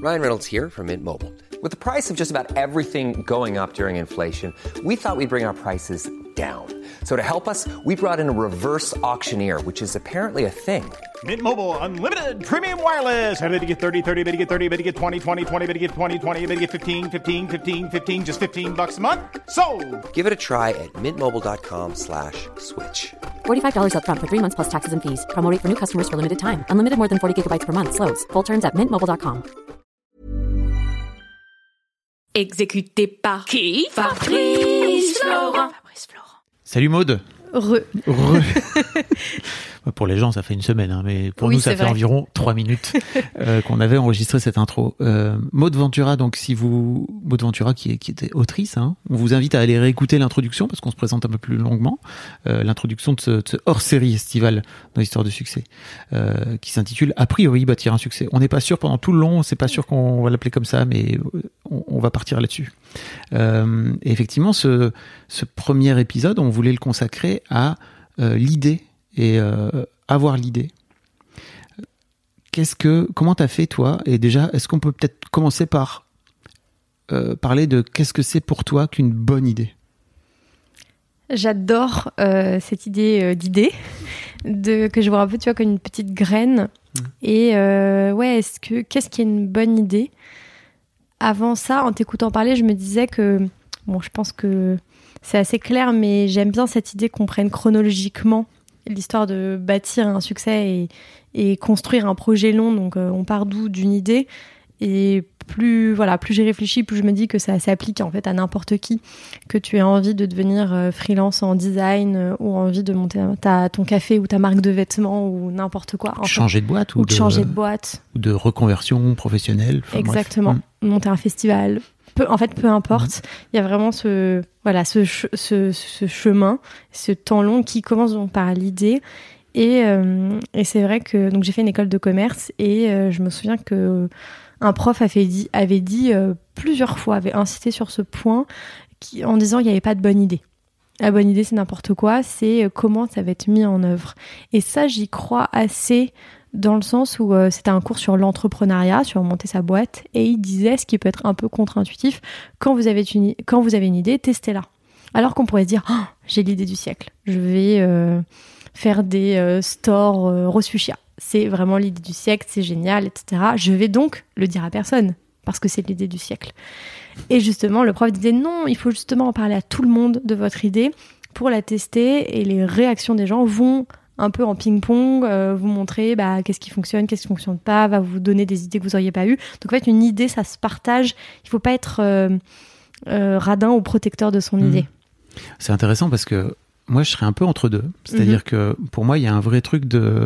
Ryan Reynolds here from Mint Mobile. With the price of just about everything going up during inflation, we thought we'd bring our prices down. So to help us, we brought in a reverse auctioneer, which is apparently a thing. Mint Mobile Unlimited Premium Wireless. How to get 30, 30, bit to get 30, bit to get 20, 20, 20, bit to get 20, 20, bit to get 15, 15, 15, 15, just $15 a month? Sold! Give it a try at mintmobile.com/switch. $45 up front for 3 months plus taxes and fees. Promo rate for new customers for limited time. Unlimited more than 40 gigabytes per month. Slows full terms at mintmobile.com. Exécuté par qui? Fabrice Florent. Salut Maud. Re. Pour les gens, ça fait une semaine, hein, mais pour Oui, nous, ça c'est fait vrai. environ 3 minutes qu'on avait enregistré cette intro. Maud Ventura, donc Maud Ventura qui était autrice, hein, on vous invite à aller réécouter l'introduction parce qu'on se présente un peu plus longuement. L'introduction de ce hors-série estival dans l'histoire de succès, qui s'intitule A priori bâtir un succès. On n'est pas sûr pendant tout le long, c'est pas sûr qu'on va l'appeler comme ça, mais on va partir là-dessus. Et effectivement, ce premier épisode, on voulait le consacrer à l'idée et avoir l'idée. Comment t'as fait toi? Et déjà, est-ce qu'on peut peut-être commencer par parler de qu'est-ce que c'est pour toi qu'une bonne idée? J'adore cette idée que je vois un peu, tu vois, comme une petite graine. Et qu'est-ce qui est une bonne idée? Avant ça, en t'écoutant parler, je me disais que, je pense que c'est assez clair, mais j'aime bien cette idée qu'on prenne chronologiquement l'histoire de bâtir un succès et construire un projet long. Donc, on part d'une idée. Et plus j'y réfléchis, plus je me dis que ça s'applique en fait à n'importe qui. Que tu aies envie de devenir freelance en design ou envie de monter ton café ou ta marque de vêtements ou n'importe quoi. Changer de boîte ou de changer de boîte. Ou de reconversion professionnelle. Exactement. Monter un festival. Peu importe. Il y a vraiment ce chemin, ce temps long qui commence donc par l'idée. Et c'est vrai que donc j'ai fait une école de commerce et je me souviens que un prof avait dit plusieurs fois, avait insisté sur ce point en disant qu'il n'y avait pas de bonne idée. La bonne idée, c'est n'importe quoi, c'est comment ça va être mis en œuvre. Et ça, j'y crois assez dans le sens où c'était un cours sur l'entrepreneuriat, sur monter sa boîte, et il disait, ce qui peut être un peu contre-intuitif, quand vous avez une idée, testez-la. Alors qu'on pourrait se dire, j'ai l'idée du siècle, je vais faire des stores Rose Fuchsia. C'est vraiment l'idée du siècle, c'est génial, etc. Je vais donc le dire à personne, parce que c'est l'idée du siècle. Et justement, le prof disait non, il faut justement en parler à tout le monde de votre idée pour la tester, et les réactions des gens vont un peu en ping-pong, vous montrer qu'est-ce qui fonctionne, qu'est-ce qui ne fonctionne pas, va vous donner des idées que vous n'auriez pas eues. Donc en fait, une idée, ça se partage. Il ne faut pas être radin ou protecteur de son idée. C'est intéressant parce que moi, je serais un peu entre deux. C'est-à-dire que pour moi, il y a un vrai truc de...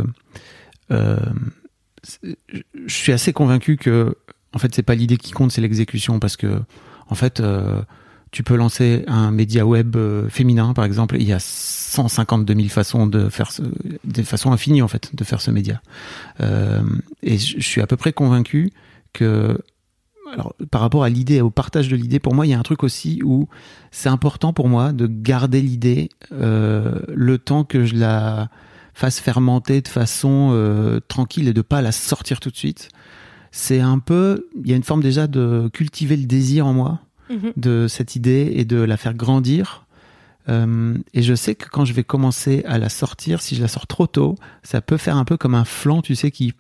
je suis assez convaincu que en fait, c'est pas l'idée qui compte, c'est l'exécution. Parce que en fait... tu peux lancer un média web féminin, par exemple, et il y a 152 000 façons de faire des façons infinies, en fait, de faire ce média. Et je suis à peu près convaincu que, alors, par rapport à l'idée, au partage de l'idée, pour moi, il y a un truc aussi où c'est important pour moi de garder l'idée le temps que je la fasse fermenter de façon tranquille et de pas la sortir tout de suite. C'est un peu, il y a une forme déjà de cultiver le désir en moi, de cette idée et de la faire grandir. Et je sais que quand je vais commencer à la sortir, si je la sors trop tôt, ça peut faire un peu comme un flan, tu sais, qui...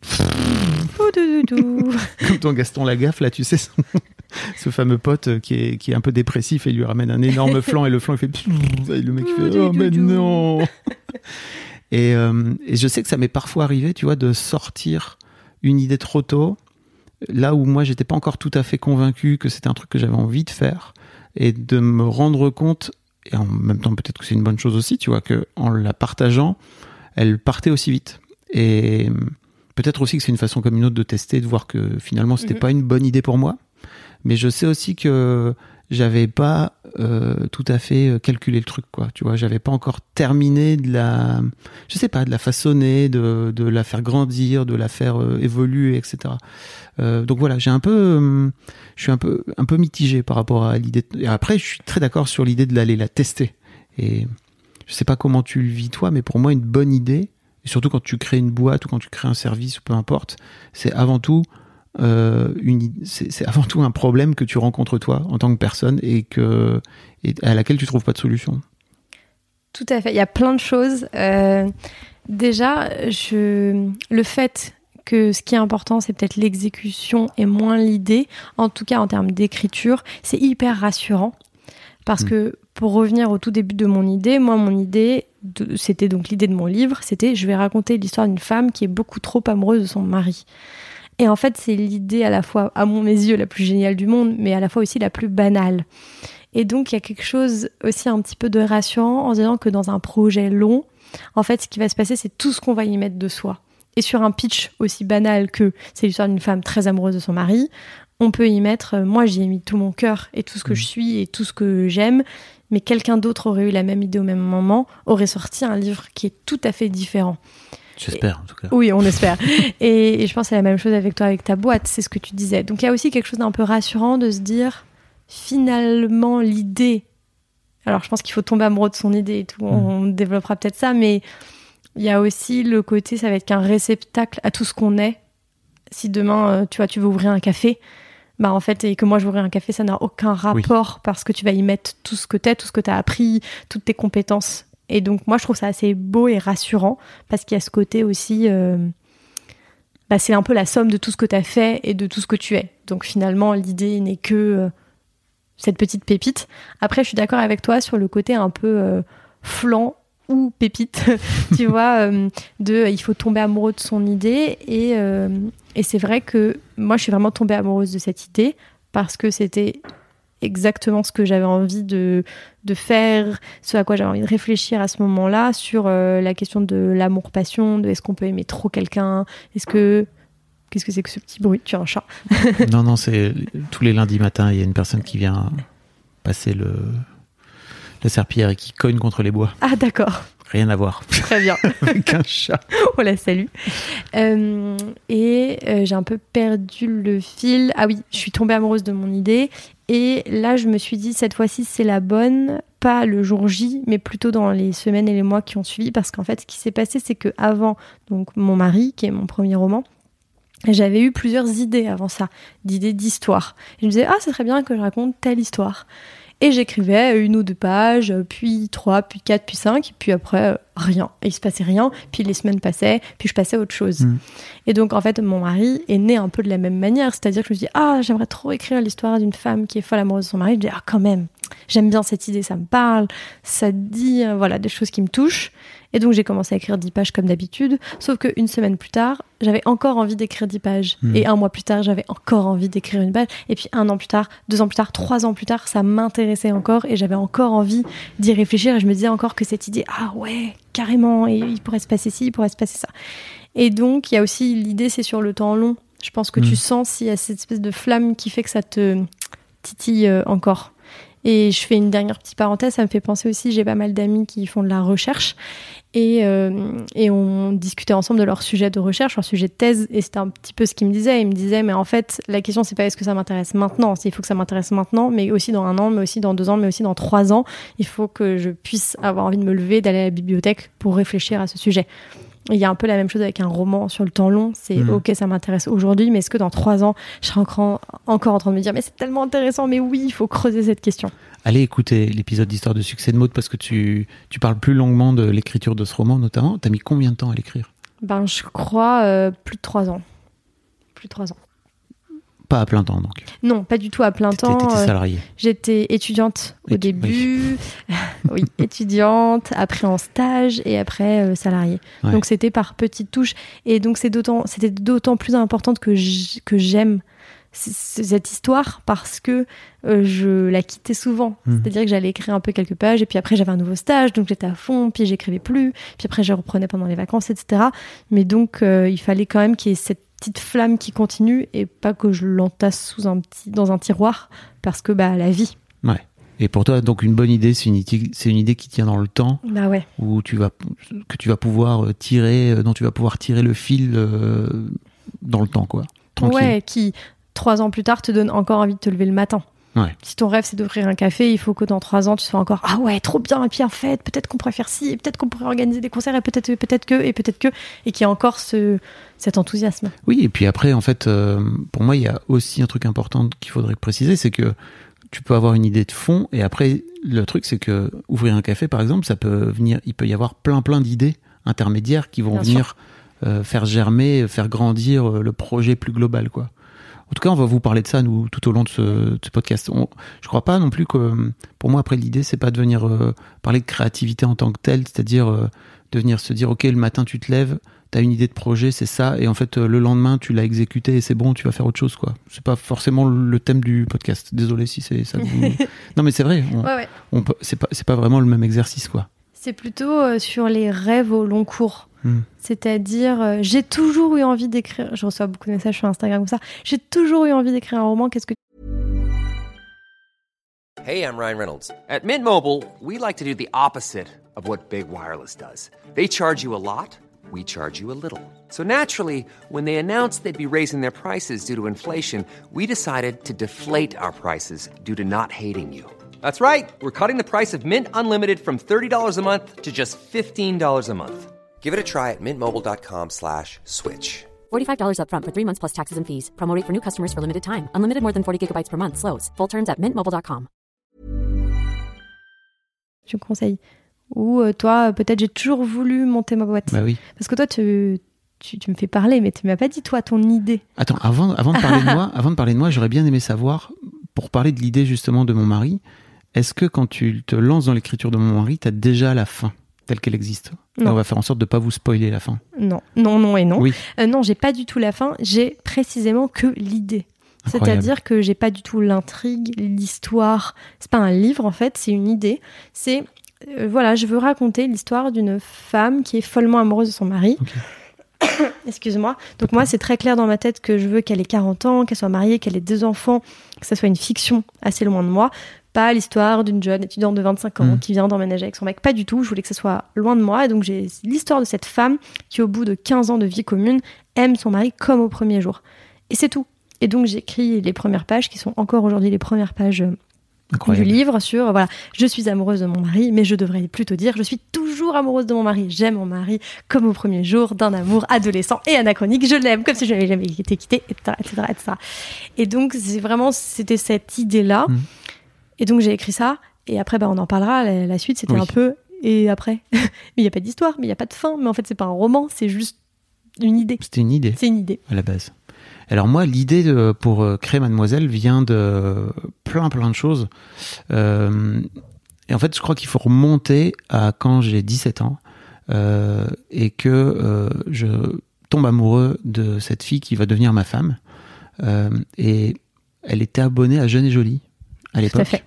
Comme ton Gaston Lagaffe, là, tu sais, ce fameux pote qui est un peu dépressif et il lui ramène un énorme flan et le flan, il fait... Et le mec, il fait « Oh, mais non !» Et je sais que ça m'est parfois arrivé, tu vois, de sortir une idée trop tôt, là où moi, j'étais pas encore tout à fait convaincu que c'était un truc que j'avais envie de faire, et de me rendre compte, et en même temps, peut-être que c'est une bonne chose aussi, tu vois, qu'en la partageant, elle partait aussi vite. Et peut-être aussi que c'est une façon comme une autre de tester, de voir que finalement, c'était pas une bonne idée pour moi. Mais je sais aussi que j'avais pas tout à fait calculé le truc, quoi. Tu vois, j'avais pas encore terminé de la façonner, de la faire grandir, de la faire évoluer, etc. Donc voilà, je suis un peu mitigé par rapport à l'idée. Et après, je suis très d'accord sur l'idée de l'aller la tester. Et je sais pas comment tu le vis toi, mais pour moi, une bonne idée, et surtout quand tu crées une boîte ou quand tu crées un service ou peu importe, c'est avant tout c'est avant tout un problème que tu rencontres toi en tant que personne et à laquelle tu trouves pas de solution. Tout à fait. Il y a plein de choses. Déjà, le fait que ce qui est important, c'est peut-être l'exécution et moins l'idée, en tout cas en termes d'écriture, c'est hyper rassurant. Parce que pour revenir au tout début de mon idée, c'était donc l'idée de mon livre, c'était je vais raconter l'histoire d'une femme qui est beaucoup trop amoureuse de son mari. Et en fait, c'est l'idée à la fois, à mes yeux, la plus géniale du monde, mais à la fois aussi la plus banale. Et donc, il y a quelque chose aussi un petit peu de rassurant en se disant que dans un projet long, en fait, ce qui va se passer, c'est tout ce qu'on va y mettre de soi. Et sur un pitch aussi banal que c'est l'histoire d'une femme très amoureuse de son mari, on peut y mettre, moi j'y ai mis tout mon cœur et tout ce que je suis et tout ce que j'aime, mais quelqu'un d'autre aurait eu la même idée au même moment, aurait sorti un livre qui est tout à fait différent. J'espère, en tout cas. Oui, on espère. Et je pense que c'est la même chose avec toi, avec ta boîte, c'est ce que tu disais. Donc il y a aussi quelque chose d'un peu rassurant de se dire, finalement, l'idée... Alors je pense qu'il faut tomber amoureux de son idée et tout, on développera peut-être ça, mais il y a aussi le côté, ça va être qu'un réceptacle à tout ce qu'on est. Si demain, tu veux ouvrir un café, bah en fait, et que moi je veux ouvrir un café, ça n'a aucun rapport parce que tu vas y mettre tout ce que t'es, tout ce que t'as appris, toutes tes compétences. Et donc, moi, je trouve ça assez beau et rassurant parce qu'il y a ce côté aussi... c'est un peu la somme de tout ce que tu as fait et de tout ce que tu es. Donc, finalement, l'idée n'est que cette petite pépite. Après, je suis d'accord avec toi sur le côté un peu flan ou pépite, tu vois, il faut tomber amoureux de son idée. Et c'est vrai que moi, je suis vraiment tombée amoureuse de cette idée parce que c'était... exactement ce que j'avais envie de faire, ce à quoi j'avais envie de réfléchir à ce moment-là sur la question de l'amour-passion, de est-ce qu'on peut aimer trop quelqu'un, qu'est-ce que c'est que ce petit bruit? Tu as un chat? Non, c'est tous les lundis matins, il y a une personne qui vient passer la serpillière et qui cogne contre les bois. Ah d'accord. Rien à voir. Très bien. Avec un chat. On la salue. J'ai un peu perdu le fil. Ah oui, je suis tombée amoureuse de mon idée. Et là, je me suis dit, cette fois-ci, c'est la bonne. Pas le jour J, mais plutôt dans les semaines et les mois qui ont suivi. Parce qu'en fait, ce qui s'est passé, c'est qu'avant, donc mon mari, qui est mon premier roman, j'avais eu plusieurs idées avant ça, d'idées d'histoire. Et je me disais, ça serait bien que je raconte telle histoire. Et j'écrivais 1 ou 2 pages, puis 3, puis 4, puis 5, puis après, rien. Et il se passait rien, puis les semaines passaient, puis je passais à autre chose. Et donc, en fait, mon mari est né un peu de la même manière. C'est-à-dire que je me dis, j'aimerais trop écrire l'histoire d'une femme qui est folle amoureuse de son mari. Je me dis, quand même, j'aime bien cette idée, ça me parle, ça dit, des choses qui me touchent. Et donc, j'ai commencé à écrire 10 pages comme d'habitude. Sauf qu'une semaine plus tard, j'avais encore envie d'écrire 10 pages. Et 1 mois plus tard, j'avais encore envie d'écrire 1 page. Et puis 1 an plus tard, 2 ans plus tard, 3 ans plus tard, ça m'intéressait encore. Et j'avais encore envie d'y réfléchir. Et je me disais encore que cette idée, ouais, carrément, et il pourrait se passer ci, il pourrait se passer ça. Et donc, il y a aussi l'idée, c'est sur le temps long. Je pense que tu sens s'il y a cette espèce de flamme qui fait que ça te titille encore. Et je fais une dernière petite parenthèse, ça me fait penser aussi, j'ai pas mal d'amis qui font de la recherche et on discutait ensemble de leur sujet de recherche, leur sujet de thèse, et c'était un petit peu ce qu'ils me disaient. Ils me disaient, mais en fait, la question, c'est pas est-ce que ça m'intéresse maintenant, il faut que ça m'intéresse maintenant, mais aussi dans 1 an, mais aussi dans 2 ans, mais aussi dans 3 ans. Il faut que je puisse avoir envie de me lever, d'aller à la bibliothèque pour réfléchir à ce sujet. Il y a un peu la même chose avec un roman sur le temps long. C'est ok, ça m'intéresse aujourd'hui, mais est-ce que dans 3 ans, je serai encore en train de me dire mais c'est tellement intéressant, mais oui, il faut creuser cette question. Allez écouter l'épisode d'Histoire de succès de Maud parce que tu parles plus longuement de l'écriture de ce roman notamment. T'as mis combien de temps à l'écrire? Je crois plus de 3 ans. Plus de 3 ans. Pas à plein temps, donc? Non, pas du tout à plein temps. T'étais salariée? J'étais étudiante au début. Oui, étudiante, après en stage et après salariée. Ouais. Donc c'était par petites touches. Et donc c'était d'autant plus importante que j'aime cette histoire parce que je la quittais souvent. C'est-à-dire que j'allais écrire un peu quelques pages et puis après j'avais un nouveau stage, donc j'étais à fond, puis j'écrivais plus, puis après je reprenais pendant les vacances, etc. Mais donc il fallait quand même qu'il y ait cette petite flamme qui continue et pas que je l'entasse dans un tiroir parce que la vie. Ouais. Et pour toi, donc une bonne idée, c'est une idée qui tient dans le temps, ouais. Où dont tu vas pouvoir tirer le fil dans le temps, quoi. Tranquille. Ouais, qui 3 ans plus tard te donne encore envie de te lever le matin. Ouais. Si ton rêve, c'est d'ouvrir un café, il faut que dans 3 ans, tu sois encore, ah ouais, trop bien, et puis en fait, peut-être qu'on pourrait faire ci, et peut-être qu'on pourrait organiser des concerts, et peut-être que, et qu'il y a encore cet enthousiasme. Oui, et puis après, en fait, pour moi, il y a aussi un truc important qu'il faudrait préciser, c'est que tu peux avoir une idée de fond, et après, le truc, c'est que ouvrir un café, par exemple, il peut y avoir plein d'idées intermédiaires qui vont Bien venir faire germer, faire grandir le projet plus global, quoi. En tout cas, on va vous parler de ça, nous, tout au long de ce podcast. Je crois pas non plus que, pour moi, après, l'idée, c'est pas de venir parler de créativité en tant que telle, c'est-à-dire de venir se dire, ok, le matin, tu te lèves, t'as une idée de projet, c'est ça, et en fait, le lendemain, tu l'as exécuté et c'est bon, tu vas faire autre chose, quoi. C'est pas forcément le thème du podcast. Désolé si c'est ça. Non, mais c'est vrai. C'est pas vraiment le même exercice, quoi. C'est plutôt sur les rêves au long cours. C'est-à-dire, j'ai toujours eu envie d'écrire. Je reçois beaucoup de messages sur Instagram comme ça. J'ai toujours eu envie d'écrire un roman. Qu'est-ce que... Hey, I'm Ryan Reynolds. At Mint Mobile, we like to do the opposite of what Big Wireless does. They charge you a lot, we charge you a little. So naturally, when they announced they'd be raising their prices due to inflation, we decided to deflate our prices due to not hating you. That's right. We're cutting the price of Mint Unlimited from $30 a month to just $15 a month. Give it a try at mintmobile.com/switch. $45 up front for 3 months plus taxes and fees. Promo rate for new customers for limited time. Unlimited more than 40 gigabytes per month. Slows full terms at mintmobile.com. Tu me conseilles. Ou toi, peut-être j'ai toujours voulu monter ma boîte. Bah oui. Parce que toi, tu me fais parler, mais tu m'as pas dit, toi, ton idée. Attends, avant de parler de moi, j'aurais bien aimé savoir, pour parler de l'idée justement de mon mari, est-ce que quand tu te lances dans l'écriture de mon mari, tu as déjà la fin telle qu'elle existe? Non. Et on va faire en sorte de pas vous spoiler la fin. Non et non. Oui. Non, j'ai pas du tout la fin, j'ai précisément que l'idée. Incroyable. C'est-à-dire que j'ai pas du tout l'intrigue, l'histoire. C'est pas un livre en fait, c'est une idée. C'est je veux raconter l'histoire d'une femme qui est follement amoureuse de son mari. Okay. Excuse-moi. Donc moi, c'est très clair dans ma tête que je veux qu'elle ait 40 ans, qu'elle soit mariée, qu'elle ait 2 enfants, que ça soit une fiction assez loin de moi. Pas l'histoire d'une jeune étudiante de 25 ans qui vient d'emménager avec son mec. Pas du tout. Je voulais que ça soit loin de moi. Et donc, j'ai l'histoire de cette femme qui, au bout de 15 ans de vie commune, aime son mari comme au premier jour. Et c'est tout. Et donc, j'écris les premières pages qui sont encore aujourd'hui les premières pages du livre sur, je suis amoureuse de mon mari, mais je devrais plutôt dire, je suis toujours amoureuse de mon mari. J'aime mon mari comme au premier jour d'un amour adolescent et anachronique. Je l'aime comme si je n'avais jamais été quittée, etc., etc. Et donc, c'était cette idée-là. Et donc j'ai écrit ça, et après on en parlera, la suite c'était un peu, et après, mais il n'y a pas d'histoire, mais il n'y a pas de fin, mais en fait c'est pas un roman, c'est juste une idée. C'était une idée. C'est une idée. À la base. Alors moi, l'idée pour créer Mademoiselle vient de plein de choses, et en fait je crois qu'il faut remonter à quand j'ai 17 ans, et que je tombe amoureux de cette fille qui va devenir ma femme, et elle était abonnée à Jeune et Jolie à l'époque. Tout à fait.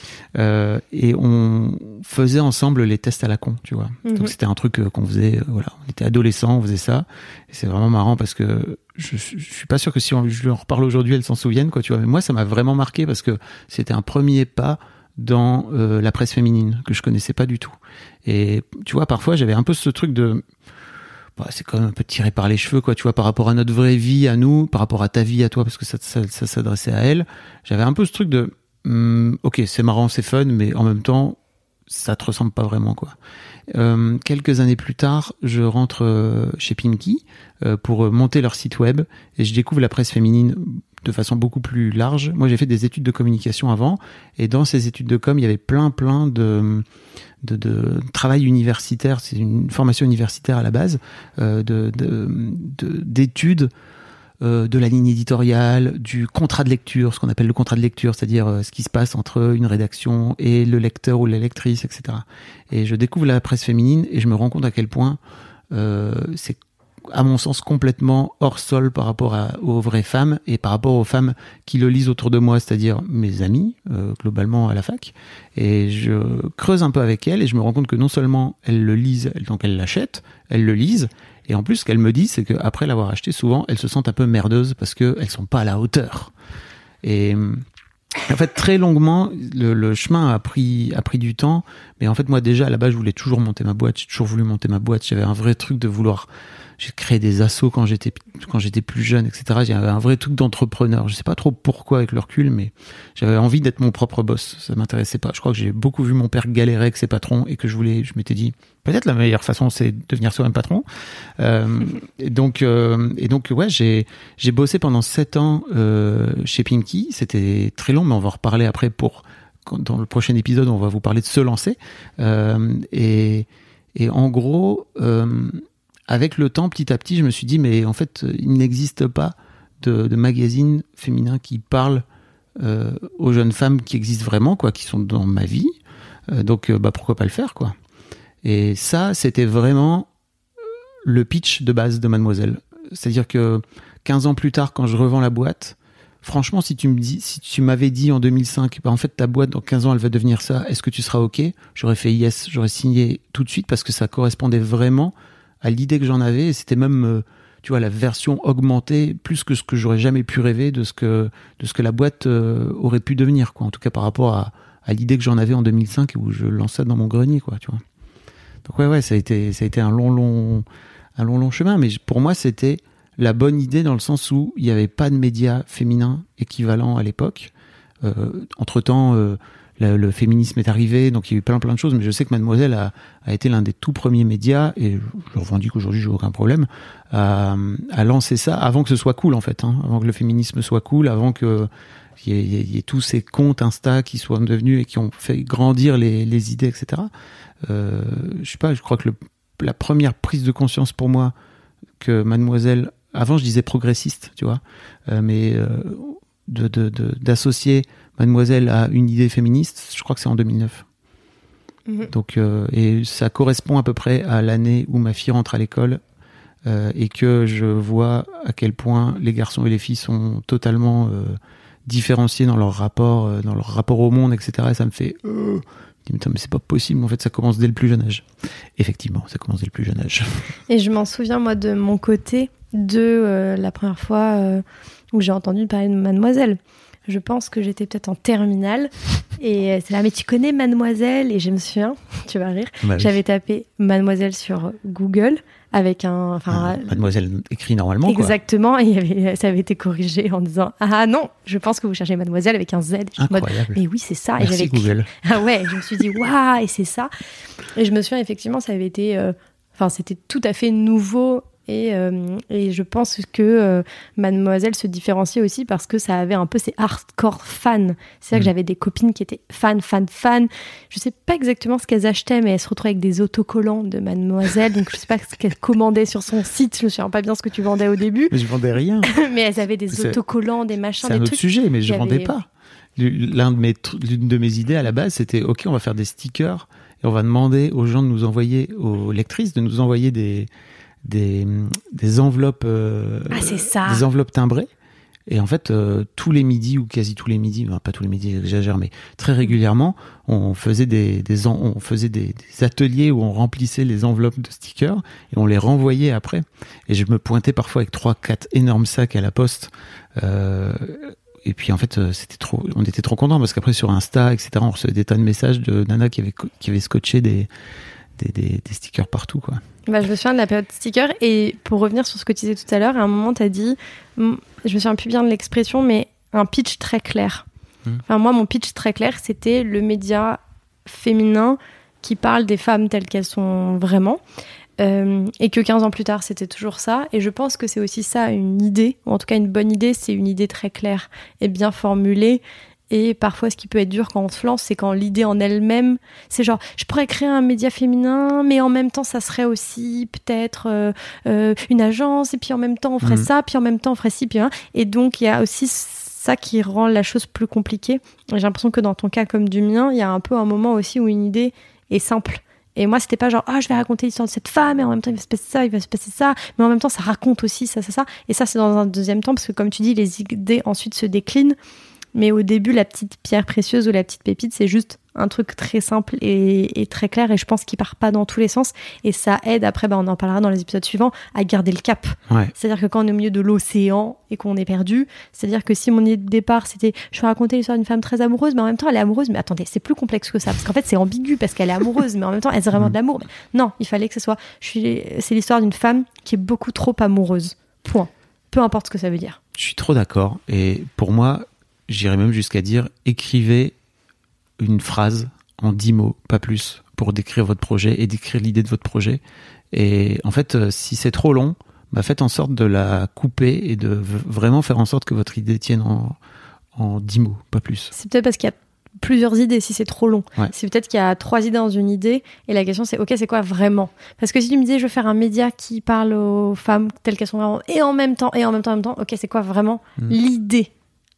Et on faisait ensemble les tests à la con, tu vois. Donc c'était un truc qu'on faisait, on était adolescents, on faisait ça. Et c'est vraiment marrant parce que je suis pas sûr que si je leur reparle aujourd'hui, elles s'en souviennent, quoi, tu vois. Mais moi, ça m'a vraiment marqué parce que c'était un premier pas dans la presse féminine que je connaissais pas du tout. Et tu vois, parfois, j'avais un peu ce truc de... c'est quand même un peu tiré par les cheveux, quoi, tu vois, par rapport à notre vraie vie, à nous, par rapport à ta vie, à toi, parce que ça s'adressait à elle. J'avais un peu ce truc de... ok, c'est marrant, c'est fun, mais en même temps, ça te ressemble pas vraiment, quoi. Quelques années plus tard, je rentre chez Pimki pour monter leur site web et je découvre la presse féminine de façon beaucoup plus large. Moi, j'ai fait des études de communication avant, et dans ces études de com, il y avait plein de travail universitaire. C'est une formation universitaire à la base, d'études. De la ligne éditoriale, du contrat de lecture, ce qu'on appelle le contrat de lecture, c'est-à-dire ce qui se passe entre une rédaction et le lecteur ou la lectrice, etc. Et je découvre la presse féminine et je me rends compte à quel point c'est, à mon sens, complètement hors sol par rapport aux vraies femmes et par rapport aux femmes qui le lisent autour de moi, c'est-à-dire mes amis, globalement à la fac. Et je creuse un peu avec elles et je me rends compte que non seulement elles le lisent, donc elles l'achètent, elles le lisent, et en plus, ce qu'elle me dit, c'est qu'après l'avoir acheté, souvent, elles se sentent un peu merdeuses parce qu'elles sont pas à la hauteur. Et en fait, très longuement, le chemin a pris du temps. Mais en fait, moi, déjà, à la base, je voulais toujours monter ma boîte. J'ai toujours voulu monter ma boîte. J'avais un vrai truc de vouloir... j'ai créé des assos quand j'étais plus jeune, etc. J'avais un vrai truc d'entrepreneur. Je sais pas trop pourquoi avec le recul, mais j'avais envie d'être mon propre boss. Ça m'intéressait pas. Je crois que j'ai beaucoup vu mon père galérer avec ses patrons et que je m'étais dit, peut-être la meilleure façon, c'est de devenir soi-même patron. Et donc, ouais, j'ai bossé pendant 7 ans chez Pimkie. C'était très long, mais on va en reparler après dans le prochain épisode, on va vous parler de se lancer. Et en gros, avec le temps, petit à petit, je me suis dit, mais en fait, il n'existe pas de magazine féminin qui parle aux jeunes femmes qui existent vraiment, quoi, qui sont dans ma vie. Donc, pourquoi pas le faire, quoi. Et ça, c'était vraiment le pitch de base de Mademoiselle. C'est-à-dire que 15 ans plus tard, quand je revends la boîte, franchement, si tu m'avais dit en 2005, en fait, ta boîte, dans 15 ans, elle va devenir ça, est-ce que tu seras OK ? J'aurais fait yes, j'aurais signé tout de suite parce que ça correspondait vraiment à l'idée que j'en avais. Et c'était même, tu vois, la version augmentée, plus que ce que j'aurais jamais pu rêver de ce que la boîte aurait pu devenir, quoi. En tout cas, par rapport à l'idée que j'en avais en 2005 où je lançais dans mon grenier, quoi, tu vois. Donc ouais, ça a été un long chemin. Mais pour moi, c'était la bonne idée dans le sens où il n'y avait pas de médias féminins équivalents à l'époque. Entre-temps, le féminisme est arrivé, donc il y a eu plein de choses, mais je sais que Mademoiselle a été l'un des tout premiers médias, et je le revendique aujourd'hui, j'ai aucun problème, à lancer ça avant que ce soit cool, en fait, hein, avant que le féminisme soit cool, avant que il y ait tous ces comptes Insta qui soient devenus et qui ont fait grandir les idées, etc. Je sais pas, je crois que la première prise de conscience pour moi que Mademoiselle, avant je disais progressiste, tu vois, mais d'associer Mademoiselle à une idée féministe, je crois que c'est en 2009. Donc, et ça correspond à peu près à l'année où ma fille rentre à l'école et que je vois à quel point les garçons et les filles sont totalement différenciés dans leur rapport au monde, etc. Et ça me fait mais c'est pas possible, en fait ça commence dès le plus jeune âge. Effectivement, ça commence dès le plus jeune âge. Et je m'en souviens, moi, de mon côté, de la première fois où j'ai entendu parler de Mademoiselle. Je pense que j'étais peut-être en terminale et c'est là, mais tu connais Mademoiselle? Et je me souviens, tu vas rire, j'avais tapé Mademoiselle sur Google avec Mademoiselle écrit normalement, exactement, quoi. Et ça avait été corrigé en disant non, je pense que vous cherchez Mademoiselle avec un Z. Incroyable. Mais oui, c'est ça. Merci, et Google. Ah ouais, je me suis dit waouh, et c'est ça. Et je me souviens effectivement, ça avait été, c'était tout à fait nouveau. Et je pense que Mademoiselle se différenciait aussi parce que ça avait un peu ces hardcore fans. C'est-à-dire que j'avais des copines qui étaient fans. Je sais pas exactement ce qu'elles achetaient, mais elles se retrouvaient avec des autocollants de Mademoiselle. Donc je sais pas ce qu'elles commandaient sur son site. Je me souviens pas bien ce que tu vendais au début. Mais je vendais rien. Mais elles avaient des autocollants, des machins, des trucs. C'est un autre sujet, mais je vendais pas. L'une de mes idées à la base, c'était OK, on va faire des stickers et on va demander aux gens de nous envoyer, aux lectrices, de nous envoyer des enveloppes c'est ça. Des enveloppes timbrées, et en fait tous les midis ou quasi tous les midis, pas tous les midis, j'exagère, mais très régulièrement on faisait des ateliers où on remplissait les enveloppes de stickers et on les renvoyait après, et je me pointais parfois avec 3-4 énormes sacs à la poste, et puis en fait on était trop contents parce qu'après sur Insta, etc., on recevait des tas de messages de nanas qui avaient scotché des stickers partout, quoi. Je me souviens de la période sticker, et pour revenir sur ce que tu disais tout à l'heure, à un moment tu as dit, je me souviens plus bien de l'expression, mais un pitch très clair. Enfin, moi, mon pitch très clair, c'était le média féminin qui parle des femmes telles qu'elles sont vraiment, et que 15 ans plus tard, c'était toujours ça. Et je pense que c'est aussi ça, une idée, ou en tout cas une bonne idée, c'est une idée très claire et bien formulée. Et parfois, ce qui peut être dur quand on se lance, c'est quand l'idée en elle-même, c'est genre, je pourrais créer un média féminin, mais en même temps, ça serait aussi peut-être une agence, et puis en même temps, on ferait ça, puis en même temps, on ferait ci, puis et donc, il y a aussi ça qui rend la chose plus compliquée. J'ai l'impression que dans ton cas comme du mien, il y a un peu un moment aussi où une idée est simple. Et moi, c'était pas genre, je vais raconter l'histoire de cette femme, et en même temps, il va se passer ça, mais en même temps, ça raconte aussi ça. Et ça, c'est dans un deuxième temps, parce que comme tu dis, les idées ensuite se déclinent. Mais au début, la petite pierre précieuse ou la petite pépite, c'est juste un truc très simple et très clair, et je pense qu'il part pas dans tous les sens, et ça aide après, on en parlera dans les épisodes suivants, à garder le cap. Ouais. C'est-à-dire que quand on est au milieu de l'océan et qu'on est perdu, c'est-à-dire que si mon idée de départ c'était je vais raconter l'histoire d'une femme très amoureuse, mais en même temps elle est amoureuse, mais attendez, c'est plus complexe que ça, parce qu'en fait c'est ambigu parce qu'elle est amoureuse, mais en même temps elle a vraiment de l'amour. Non, il fallait que ce soit c'est l'histoire d'une femme qui est beaucoup trop amoureuse. Point. Peu importe ce que ça veut dire. Je suis trop d'accord, et pour moi, j'irais même jusqu'à dire, écrivez une phrase en 10 mots, pas plus, pour décrire votre projet et décrire l'idée de votre projet. Et en fait, si c'est trop long, faites en sorte de la couper et de vraiment faire en sorte que votre idée tienne en 10 mots, pas plus. C'est peut-être parce qu'il y a plusieurs idées si c'est trop long. Ouais. C'est peut-être qu'il y a 3 idées dans une idée, et la question c'est, ok, c'est quoi vraiment? Parce que si tu me disais je veux faire un média qui parle aux femmes telles qu'elles sont vraiment, et en même temps, ok, c'est quoi vraiment l'idée?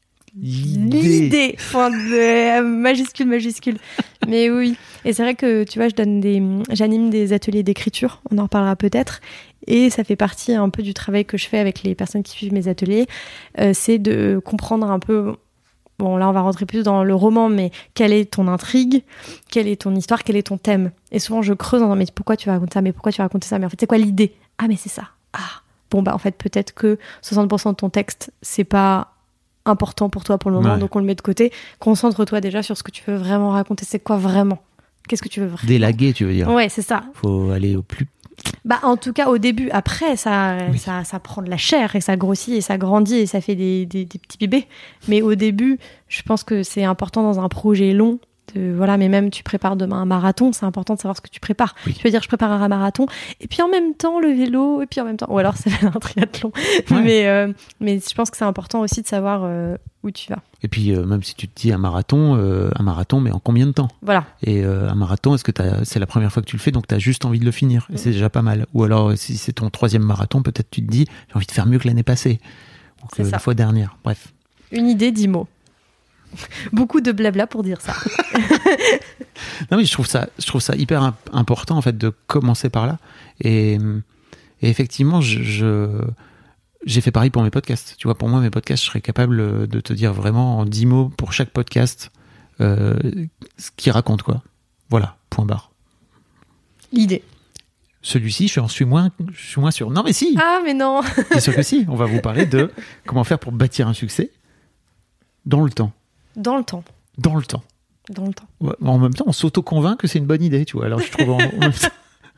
L'idée, point de majuscule. Mais oui, et c'est vrai que tu vois, j'anime des ateliers d'écriture, on en reparlera peut-être, et ça fait partie un peu du travail que je fais avec les personnes qui suivent mes ateliers, c'est de comprendre un peu, bon là on va rentrer plus dans le roman, mais quelle est ton intrigue, quelle est ton histoire, quel est ton thème. Et souvent je creuse en disant mais pourquoi tu racontes ça, mais pourquoi tu racontes ça, mais en fait c'est quoi l'idée? Ah mais c'est ça. Ah bon en fait peut-être que 60% de ton texte c'est pas important pour toi pour le moment, donc on le met de côté. Concentre-toi déjà sur ce que tu veux vraiment raconter. C'est quoi vraiment? Qu'est-ce que tu veux vraiment? Délaguer, tu veux dire? Ouais, c'est ça. Faut aller au plus... En tout cas, au début. Après, ça prend de la chair et ça grossit et ça grandit et ça fait des petits bébés. Mais au début, je pense que c'est important dans un projet long. Mais même tu prépares demain un marathon, c'est important de savoir ce que tu prépares. Oui. Tu veux dire je prépare un marathon et puis en même temps le vélo, et puis en même temps, ou alors c'est un triathlon. Ouais. Mais je pense que c'est important aussi de savoir où tu vas. Et puis même si tu te dis un marathon, mais en combien de temps? Voilà. Et un marathon, est-ce que c'est la première fois que tu le fais, donc tu as juste envie de le finir, et c'est déjà pas mal. Ou alors si c'est ton 3e marathon, peut-être tu te dis j'ai envie de faire mieux que l'année passée ou que la fois dernière. Bref. Une idée, 10 mots. Beaucoup de blabla pour dire ça. Non mais je trouve ça hyper important en fait de commencer par là, et effectivement j'ai fait pareil pour mes podcasts. Tu vois, pour moi mes podcasts, je serais capable de te dire vraiment en 10 mots pour chaque podcast ce qu'il raconte, quoi. Voilà, point barre. L'idée. Celui-ci, je suis moins sûr. Non mais si. Ah mais non. C'est sûr que si. On va vous parler de comment faire pour bâtir un succès dans le temps. Dans le temps. Ouais, en même temps, on s'auto-convainc que c'est une bonne idée, tu vois. Alors, je trouve en même temps...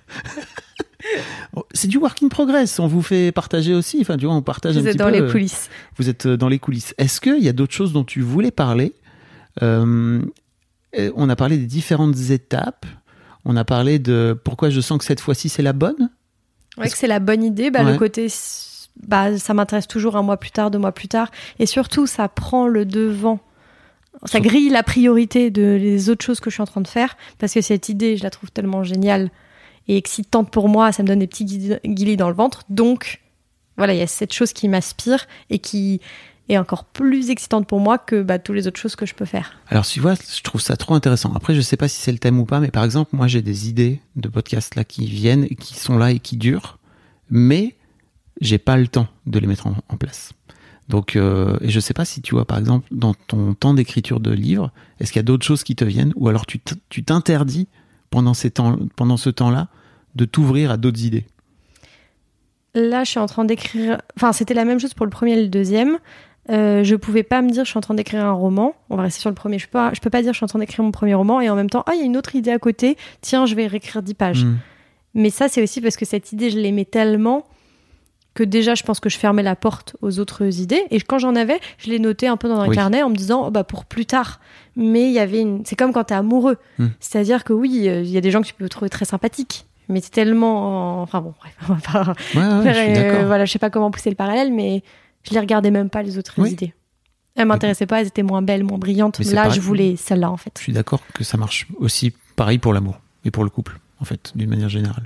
C'est du work in progress. On vous fait partager aussi. Enfin, tu vois, on partage un petit peu. Vous êtes dans les coulisses. Vous êtes dans les coulisses. Est-ce qu'il y a d'autres choses dont tu voulais parler? On a parlé des différentes étapes. On a parlé de pourquoi je sens que cette fois-ci, c'est la bonne. Ouais, que c'est la bonne idée. Le côté... ça m'intéresse toujours 1 mois plus tard, 2 mois plus tard. Et surtout, ça prend le devant. Ça grille la priorité des autres choses que je suis en train de faire, parce que cette idée, je la trouve tellement géniale et excitante pour moi, ça me donne des petits guillis dans le ventre. Donc, voilà, il y a cette chose qui m'aspire et qui est encore plus excitante pour moi que toutes les autres choses que je peux faire. Alors, tu vois, je trouve ça trop intéressant. Après, je sais pas si c'est le thème ou pas, mais par exemple, moi, j'ai des idées de podcasts là qui viennent, et qui sont là et qui durent, mais j'ai pas le temps de les mettre en place. Donc, et je sais pas si tu vois, par exemple, dans ton temps d'écriture de livre, est-ce qu'il y a d'autres choses qui te viennent, ou alors tu t'interdis pendant ce temps-là de t'ouvrir à d'autres idées? Là, je suis en train d'écrire... Enfin, c'était la même chose pour le premier et le deuxième. Je pouvais pas me dire je suis en train d'écrire un roman. On va rester sur le premier. Je peux pas dire je suis en train d'écrire mon premier roman et en même temps, il y a une autre idée à côté. Tiens, je vais réécrire 10 pages. Mais ça, c'est aussi parce que cette idée, je l'aimais tellement que déjà, je pense que je fermais la porte aux autres idées. Et quand j'en avais, je les notais un peu dans un carnet en me disant, pour plus tard. Mais il y avait c'est comme quand t'es amoureux. C'est-à-dire que oui, il y a des gens que tu peux trouver très sympathiques. Mais c'est tellement... Enfin bon, bref, on va pas faire... Je suis d'accord. Voilà, je sais pas comment pousser le parallèle, mais je les regardais même pas, les autres idées. Elles m'intéressaient pas, elles étaient moins belles, moins brillantes. Là, je voulais celle-là, en fait. Je suis d'accord que ça marche aussi pareil pour l'amour et pour le couple, en fait, d'une manière générale.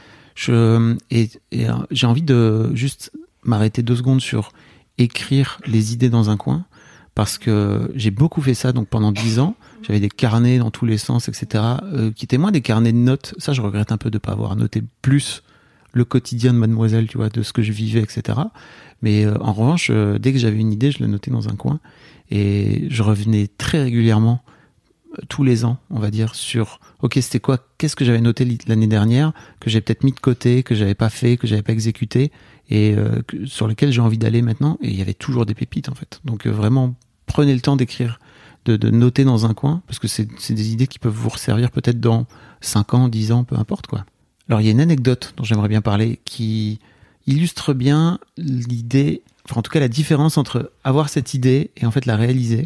J'ai envie de juste m'arrêter 2 secondes sur écrire les idées dans un coin, parce que j'ai beaucoup fait ça. Donc pendant 10 ans, j'avais des carnets dans tous les sens, etc., qui étaient moins des carnets de notes. Ça, je regrette un peu de pas avoir noté plus le quotidien de Mademoiselle, tu vois, de ce que je vivais, etc. Mais en revanche, dès que j'avais une idée, je la notais dans un coin et je revenais très régulièrement, tous les ans, on va dire, sur ok, c'était quoi, qu'est-ce que j'avais noté l'année dernière, que j'ai peut-être mis de côté, que j'avais pas fait, que j'avais pas exécuté, et sur lequel j'ai envie d'aller maintenant. Et il y avait toujours des pépites, en fait. Donc vraiment, prenez le temps d'écrire, de noter dans un coin, parce que c'est des idées qui peuvent vous resservir peut-être dans 5 ans, 10 ans, peu importe quoi. Alors il y a une anecdote dont j'aimerais bien parler qui illustre bien l'idée, enfin en tout cas la différence entre avoir cette idée et en fait la réaliser.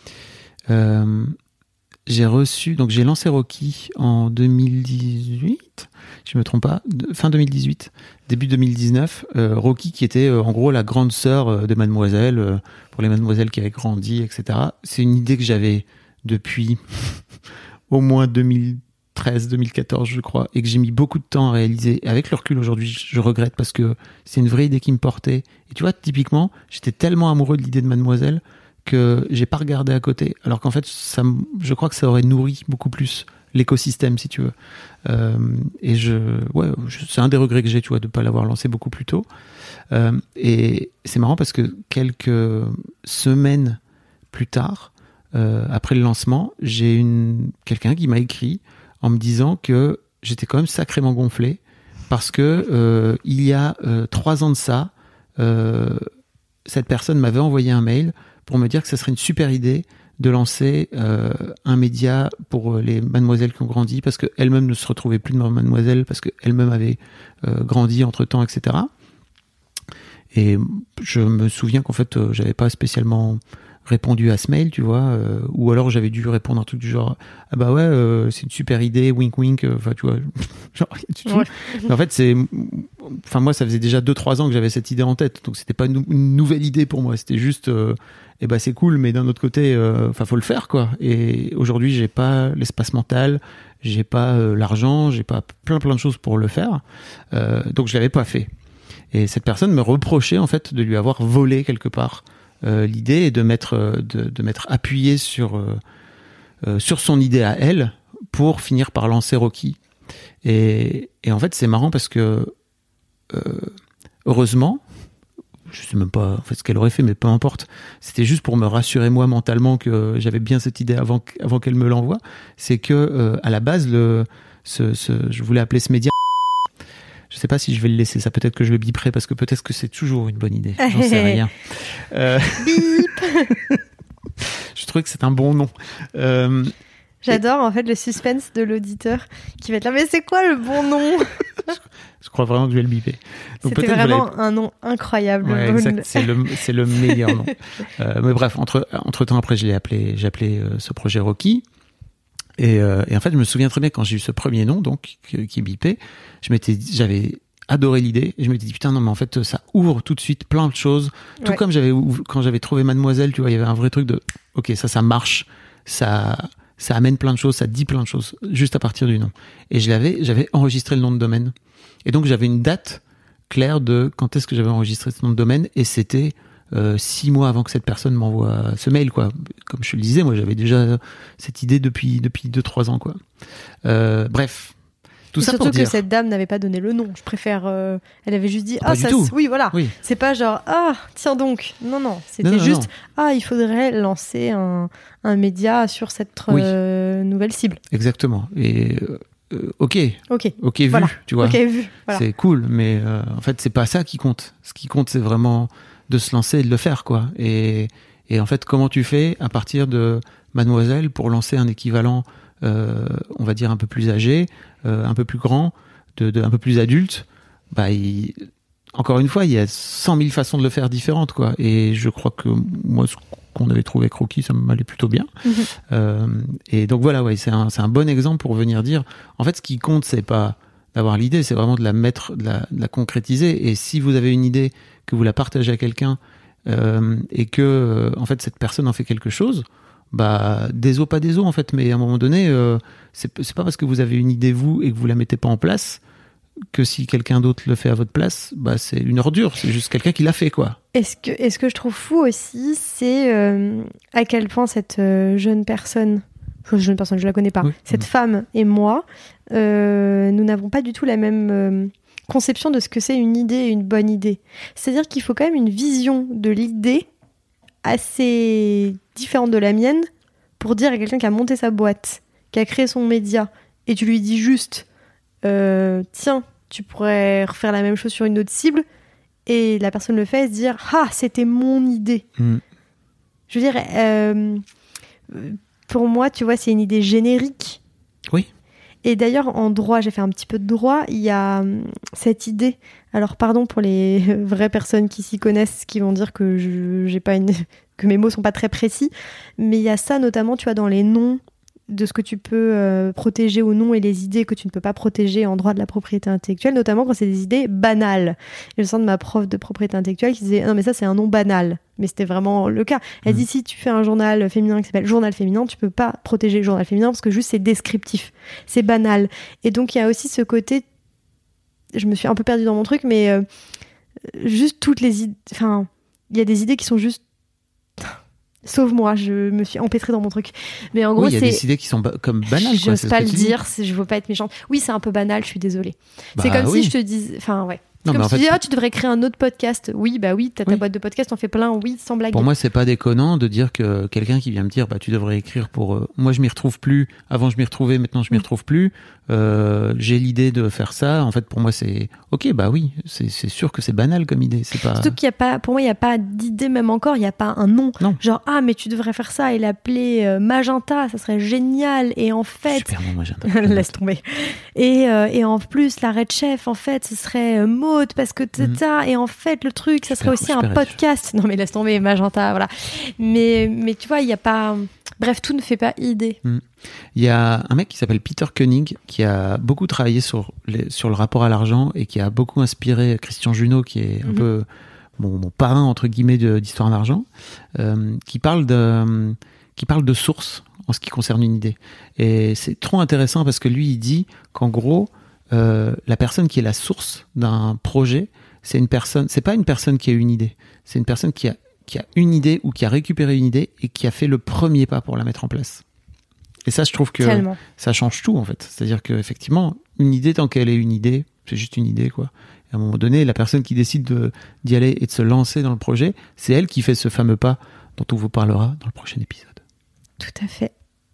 J'ai lancé Rocky en 2018, si je me trompe pas, fin 2018, début 2019. Rocky qui était en gros la grande sœur de Mademoiselle, pour les mademoiselles qui avaient grandi, etc. C'est une idée que j'avais depuis au moins 2013, 2014, je crois, et que j'ai mis beaucoup de temps à réaliser. Et avec le recul aujourd'hui, je regrette parce que c'est une vraie idée qui me portait. Et tu vois, typiquement, j'étais tellement amoureux de l'idée de Mademoiselle que j'ai pas regardé à côté, alors qu'en fait, je crois que ça aurait nourri beaucoup plus l'écosystème, si tu veux. Et c'est un des regrets que j'ai, tu vois, de pas l'avoir lancé beaucoup plus tôt. Et c'est marrant parce que quelques semaines plus tard, après le lancement, j'ai quelqu'un qui m'a écrit en me disant que j'étais quand même sacrément gonflé parce que il y a 3 ans de ça, cette personne m'avait envoyé un mail pour me dire que ça serait une super idée de lancer un média pour les mademoiselles qui ont grandi, parce qu'elles-mêmes ne se retrouvaient plus de mademoiselles, parce qu'elles-mêmes avaient grandi entre-temps, etc. Et je me souviens qu'en fait, j'avais pas spécialement répondu à ce mail, tu vois, ou alors j'avais dû répondre un truc du genre « Ah bah ouais, c'est une super idée, wink wink », enfin tu vois, genre rien du tout. Ouais. Mais en fait, moi ça faisait déjà 2-3 ans que j'avais cette idée en tête, donc c'était pas une nouvelle idée pour moi, c'était juste c'est cool, mais d'un autre côté, faut le faire quoi. Et aujourd'hui, j'ai pas l'espace mental, j'ai pas l'argent, j'ai pas plein de choses pour le faire, donc je l'avais pas fait. Et cette personne me reprochait en fait de lui avoir volé quelque part l'idée et de m'être appuyé sur son idée à elle pour finir par lancer Rocky. Et en fait, c'est marrant parce que heureusement, je sais même pas en fait ce qu'elle aurait fait, mais peu importe. C'était juste pour me rassurer moi mentalement que j'avais bien cette idée avant qu'elle me l'envoie. C'est que à la base, je voulais appeler ce média. Je sais pas si je vais le laisser, ça peut-être que je le biperai parce que peut-être que c'est toujours une bonne idée. J'en sais rien. Bip. Je trouvais que c'est un bon nom. J'adore en fait le suspense de l'auditeur qui va être là. Mais c'est quoi le bon nom? Je crois vraiment que je vais le biper. Donc c'était vraiment un nom incroyable. Ouais, exact. C'est le meilleur nom. Mais bref, entre temps après, j'ai appelé ce projet Rocky. Et en fait, je me souviens très bien quand j'ai eu ce premier nom, donc qui bipait, j'avais adoré l'idée et je m'étais dit putain non mais en fait ça ouvre tout de suite plein de choses. Tout comme quand j'avais trouvé Mademoiselle, tu vois, il y avait un vrai truc de ok ça marche, ça amène plein de choses, ça dit plein de choses juste à partir du nom. Et j'avais enregistré le nom de domaine. Et donc j'avais une date claire de quand est-ce que j'avais enregistré ce nom de domaine et c'était 6 mois avant que cette personne m'envoie ce mail, quoi. Comme je te le disais, moi j'avais déjà cette idée depuis 2-3 ans, quoi. Bref, tout ça pour dire. Surtout que cette dame n'avait pas donné le nom. Je préfère. Elle avait juste dit oui, voilà. Oui. C'est pas genre tiens donc. Non. C'était juste il faudrait lancer un média sur cette nouvelle cible. Exactement. Et ok vu, voilà. Tu vois. Okay, vu. Voilà. C'est cool, mais en fait c'est pas ça qui compte. Ce qui compte c'est vraiment de se lancer et de le faire, quoi. Et en fait, comment tu fais à partir de Mademoiselle pour lancer un équivalent, on va dire un peu plus âgé, un peu plus grand, un peu plus adulte? Encore une fois, il y a 100 000 façons de le faire différentes, quoi. Et je crois que moi, ce qu'on avait trouvé avec Rocky, ça m'allait plutôt bien. Et donc voilà, c'est un bon exemple pour venir dire, en fait, ce qui compte, c'est pas d'avoir l'idée, c'est vraiment de la mettre, de la concrétiser. Et si vous avez une idée, que vous la partagez à quelqu'un et que en fait cette personne en fait quelque chose, des os pas des os en fait, mais à un moment donné c'est pas parce que vous avez une idée vous et que vous la mettez pas en place que si quelqu'un d'autre le fait à votre place, c'est une ordure, c'est juste quelqu'un qui l'a fait, quoi. Et ce que je trouve fou aussi, c'est à quel point cette jeune personne, je la connais pas, cette femme et moi, nous n'avons pas du tout la même conception de ce que c'est une idée et une bonne idée. C'est-à-dire qu'il faut quand même une vision de l'idée assez différente de la mienne pour dire à quelqu'un qui a monté sa boîte, qui a créé son média, et tu lui dis juste tiens, tu pourrais refaire la même chose sur une autre cible, et la personne le fait et se dire ah, c'était mon idée. Je veux dire, pour moi, tu vois, c'est une idée générique. Oui. Et d'ailleurs, en droit, j'ai fait un petit peu de droit, il y a cette idée. Alors, pardon pour les vraies personnes qui s'y connaissent, qui vont dire que que mes mots sont pas très précis, mais il y a ça notamment, tu vois, dans les noms de ce que tu peux protéger ou non et les idées que tu ne peux pas protéger en droit de la propriété intellectuelle, notamment quand c'est des idées banales. Et je sens de ma prof de propriété intellectuelle qui disait non mais ça c'est un nom banal, mais c'était vraiment le cas. Elle dit si tu fais un journal féminin qui s'appelle Journal féminin, tu peux pas protéger le journal féminin parce que juste c'est descriptif, c'est banal. Et donc il y a aussi ce côté, je me suis un peu perdue dans mon truc, mais juste toutes les idées, enfin il y a des idées qui sont juste sauve-moi, je me suis empêtrée dans mon truc. Mais en gros, il y a des idées qui sont comme banales. Je n'ose pas le dire, je veux pas être méchante. Oui, c'est un peu banal, je suis désolée. C'est comme si je te disais... Enfin, ouais. Non, comme si tu disais, tu devrais créer un autre podcast. Oui, bah oui, t'as ta boîte de podcast, t'en fais plein, oui, sans blague. Pour moi, c'est pas déconnant de dire que quelqu'un qui vient me dire, bah, tu devrais écrire pour... Moi, je m'y retrouve plus. Avant, je m'y retrouvais, maintenant, je m'y retrouve plus. J'ai l'idée de faire ça. En fait, pour moi, c'est... Ok, bah oui, c'est sûr que c'est banal comme idée. C'est pas... Surtout qu'il y a pas... Pour moi, il n'y a pas d'idée, même encore, il n'y a pas un nom. Non. Genre, ah, mais tu devrais faire ça et l'appeler Magenta, ça serait génial. Et en fait... Super nom, Magenta. Laisse tomber. Et en plus, la Red Chef, en fait, ce serait Maud, parce que et en fait, le truc, ça serait aussi un podcast. Non, mais laisse tomber, Magenta, voilà. Mais tu vois, il n'y a pas... Bref, tout ne fait pas idée. Il y a un mec qui s'appelle Peter Koenig qui a beaucoup travaillé sur le rapport à l'argent et qui a beaucoup inspiré Christian Junot, qui est un peu mon parrain, entre guillemets, d'histoire d'argent, qui parle de source en ce qui concerne une idée. Et c'est trop intéressant parce que lui, il dit qu'en gros, la personne qui est la source d'un projet, c'est pas une personne qui a une idée, c'est une personne qui a une idée ou qui a récupéré une idée et qui a fait le premier pas pour la mettre en place. Et ça, je trouve que ça change tout, en fait. C'est-à-dire qu'effectivement, une idée, tant qu'elle est une idée, c'est juste une idée, quoi. Et à un moment donné, la personne qui décide d'y aller et de se lancer dans le projet, c'est elle qui fait ce fameux pas dont on vous parlera dans le prochain épisode. Tout à fait.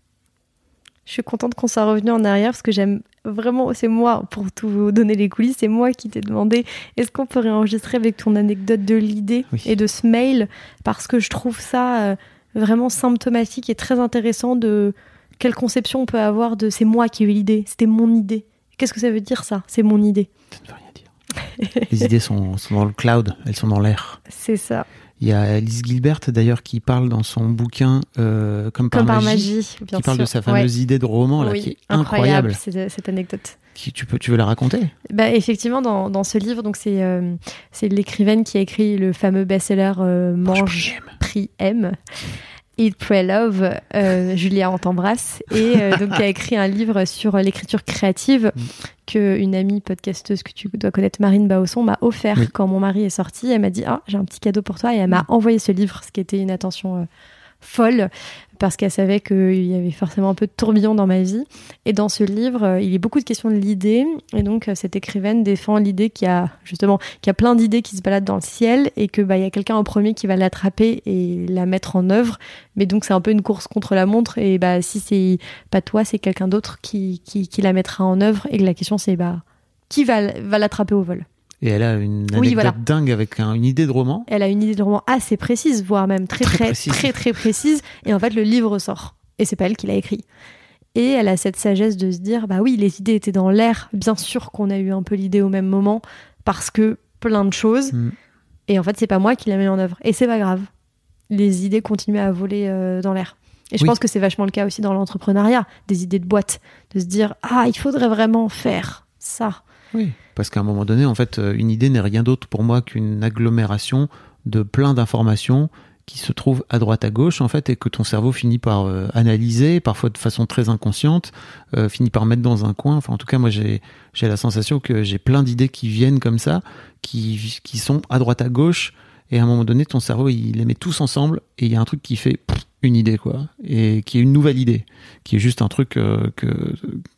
Je suis contente qu'on soit revenu en arrière parce que j'aime vraiment, c'est moi, pour tout vous donner les coulisses, c'est moi qui t'ai demandé est-ce qu'on peut réenregistrer avec ton anecdote de l'idée et de ce mail, parce que je trouve ça vraiment symptomatique et très intéressant de quelle conception on peut avoir de c'est moi qui ai eu l'idée, c'était mon idée. Qu'est-ce que ça veut dire ça ? C'est mon idée. Ça ne veut rien dire. Les idées sont dans le cloud, elles sont dans l'air. C'est ça. Il y a Alice Gilbert d'ailleurs qui parle dans son bouquin Comme par magie, qui parle de sa fameuse idée de roman là, qui est incroyable. Cette anecdote. Tu veux la raconter ? Bah, effectivement, dans ce livre, donc c'est l'écrivaine qui a écrit le fameux best-seller Mange, Prie, Aime. Eat, Pray, Love, Julia, on t'embrasse, et donc qui a écrit un livre sur l'écriture créative qu'une amie podcasteuse que tu dois connaître, Marine Bausson, m'a offert quand mon mari est sorti. Elle m'a dit j'ai un petit cadeau pour toi, et elle m'a envoyé ce livre, ce qui était une attention folle, parce qu'elle savait qu'il y avait forcément un peu de tourbillon dans ma vie. Et dans ce livre, il y a beaucoup de questions de l'idée, et donc cette écrivaine défend l'idée qu'il y a plein d'idées qui se baladent dans le ciel, et que il y a quelqu'un au premier qui va l'attraper et la mettre en œuvre. Mais donc c'est un peu une course contre la montre, et si c'est pas toi, c'est quelqu'un d'autre qui la mettra en œuvre, et que la question c'est qui va l'attraper au vol. Et elle a une anecdote dingue avec une idée de roman. Elle a une idée de roman assez précise, voire même très précise. Et en fait, le livre sort. Et c'est pas elle qui l'a écrit. Et elle a cette sagesse de se dire, oui, les idées étaient dans l'air. Bien sûr qu'on a eu un peu l'idée au même moment, parce que plein de choses. Et en fait, c'est pas moi qui la mets en œuvre. Et c'est pas grave. Les idées continuent à voler dans l'air. Et je pense que c'est vachement le cas aussi dans l'entrepreneuriat. Des idées de boîte. De se dire, il faudrait vraiment faire ça. Oui, parce qu'à un moment donné, en fait, une idée n'est rien d'autre pour moi qu'une agglomération de plein d'informations qui se trouvent à droite à gauche, en fait, et que ton cerveau finit par analyser, parfois de façon très inconsciente, finit par mettre dans un coin. Enfin, en tout cas, moi, j'ai la sensation que j'ai plein d'idées qui viennent comme ça, qui sont à droite à gauche, et à un moment donné, ton cerveau, il les met tous ensemble, et il y a un truc qui fait une idée, quoi, et qui est une nouvelle idée, qui est juste un truc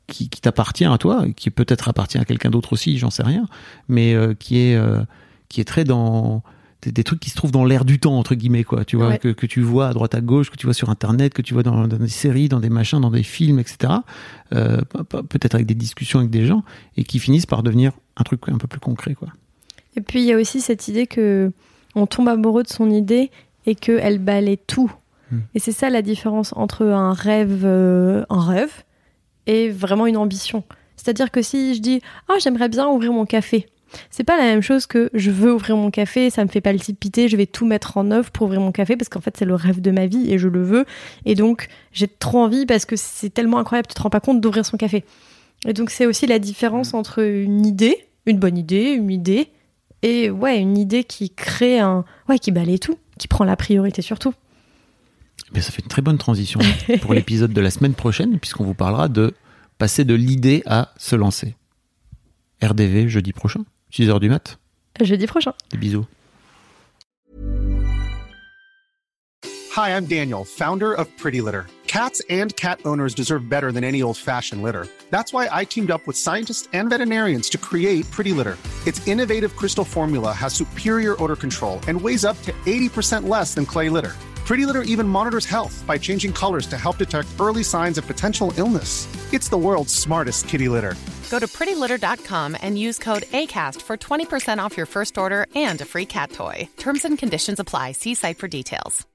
qui t'appartient à toi, qui peut-être appartient à quelqu'un d'autre aussi, j'en sais rien, mais qui est très dans des trucs qui se trouvent dans l'air du temps, entre guillemets, quoi, tu vois, Ouais. que tu vois à droite à gauche, que tu vois sur internet, que tu vois dans des séries, dans des machins, dans des films, etc. Peut-être avec des discussions avec des gens, et qui finissent par devenir un truc un peu plus concret, quoi. Et puis il y a aussi cette idée que on tombe amoureux de son idée et qu'elle balaie tout. Et c'est ça la différence entre un rêve et vraiment une ambition. C'est-à-dire que si je dis « Ah, j'aimerais bien ouvrir mon café », c'est pas la même chose que je veux ouvrir mon café, ça me fait palpiter, je vais tout mettre en œuvre pour ouvrir mon café parce qu'en fait c'est le rêve de ma vie et je le veux. Et donc j'ai trop envie parce que c'est tellement incroyable, tu te rends pas compte d'ouvrir son café. Et donc c'est aussi la différence entre une idée, une bonne idée, une idée, et une idée qui crée qui balaye tout, qui prend la priorité sur tout. Mais ça fait une très bonne transition pour l'épisode de la semaine prochaine, puisqu'on vous parlera de passer de l'idée à se lancer. RDV jeudi prochain, 6h du mat. Jeudi prochain. Des bisous. Hi, I'm Daniel, founder of Pretty Litter. Cats and cat owners deserve better than any old-fashioned litter. That's why I teamed up with scientists and veterinarians to create Pretty Litter. Its innovative crystal formula has superior odor control and weighs up to 80% less than clay litter. Pretty Litter even monitors health by changing colors to help detect early signs of potential illness. It's the world's smartest kitty litter. Go to prettylitter.com and use code ACAST for 20% off your first order and a free cat toy. Terms and conditions apply. See site for details.